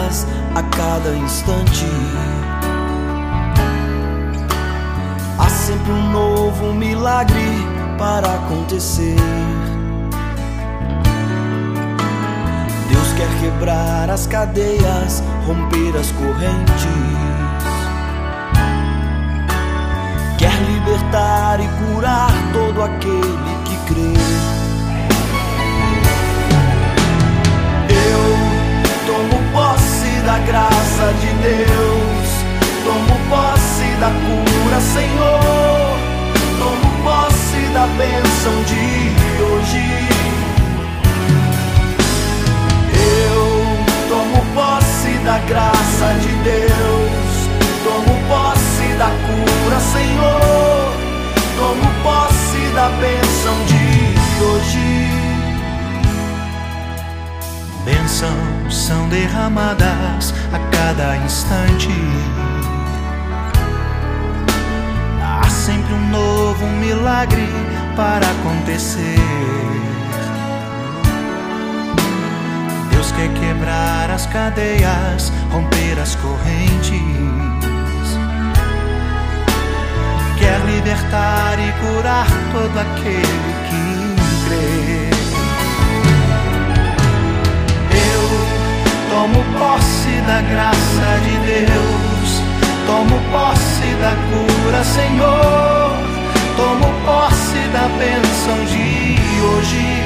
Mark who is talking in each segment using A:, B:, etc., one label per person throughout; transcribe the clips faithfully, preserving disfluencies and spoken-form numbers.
A: cadeias a cada instante. Há sempre um novo milagre para acontecer. Deus quer quebrar as cadeias, romper as correntes. Quer libertar e curar todo aquele que crê. Eu tomo posse da graça de Deus, tomo posse da cura, Senhor, tomo posse da bênção de hoje. Eu tomo posse da graça de Deus, tomo posse da cura, Senhor, tomo posse da bênção de hoje.
B: Bênçãos são derramadas a cada instante. Há sempre um novo milagre para acontecer. Deus quer quebrar as cadeias, romper as correntes. Quer libertar e curar todo aquele que crê. Tomo posse da graça de Deus, tomo posse da cura, Senhor, tomo posse da bênção de hoje.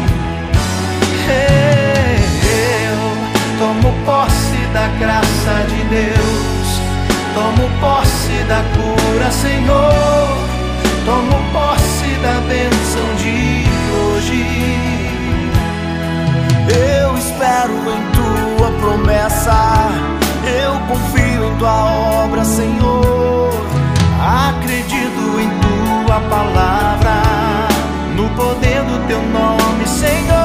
B: Eu tomo posse da graça de Deus, tomo posse da cura, Senhor, tomo posse da bênção de hoje.
A: Eu espero em tua promessa, eu confio em tua obra, Senhor. Acredito em tua palavra, no poder do teu nome, Senhor.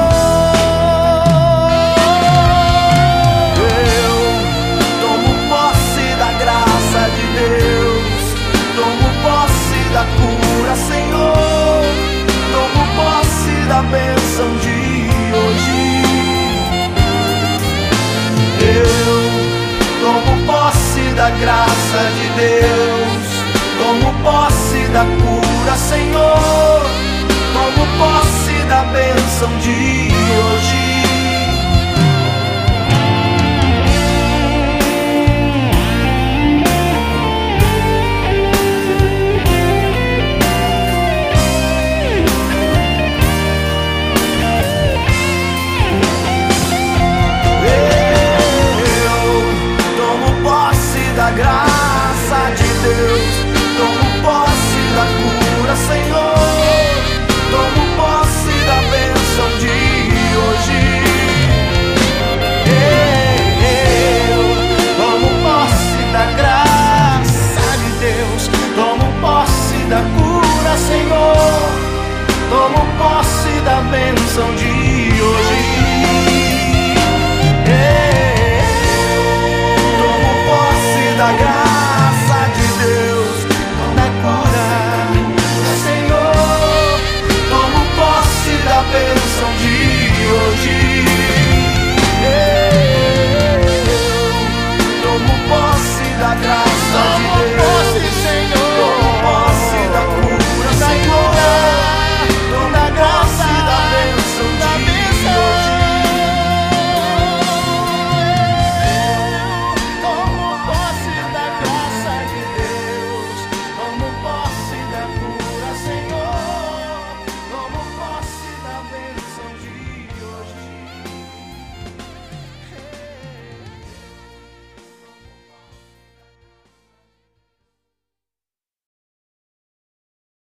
A: Eu tomo posse da graça de Deus, tomo posse da cura, Senhor, tomo posse da bênção de hoje. Eu tomo posse da graça de Deus, tomo posse da cura, Senhor, tomo posse da bênção de